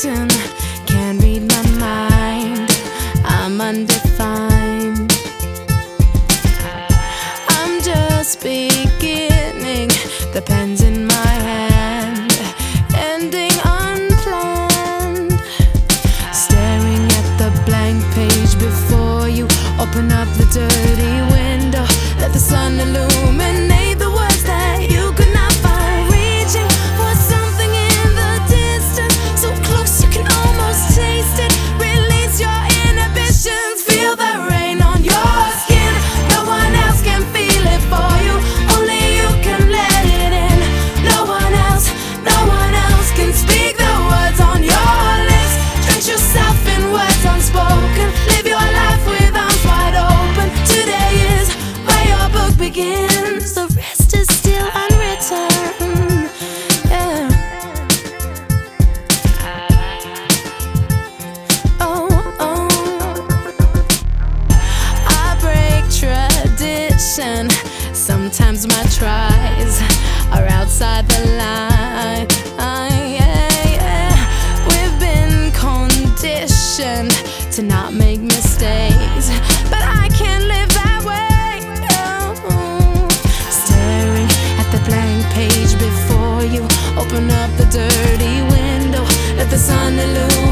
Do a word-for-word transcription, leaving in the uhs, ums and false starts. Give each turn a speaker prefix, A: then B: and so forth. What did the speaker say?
A: certain, can't read my mind, I'm undefined. I'm just beginning, the pen's in my hand, ending unplanned. Staring at the blank page before you, open up the dirty window, let the sun illuminate the words that you could not find. Reaching for something in the distance, so close you can almost taste it. Release your inhibitions, feel the rain on your skin. No one else can feel it for you, only you can let it in. No one else, no one else can speak the words on your lips. Drench yourself in words unspoken, live your life with arms wide open. Today is where your book begins, the rest is still unwritten. Yeah. Oh, oh. I break tradition, sometimes my tries are outside the line. Yeah, yeah. We've been conditioned to not make mistakes, but I can't live that way. Oh. Staring at the blank page before you, open up the dirty window, let the sun illuminate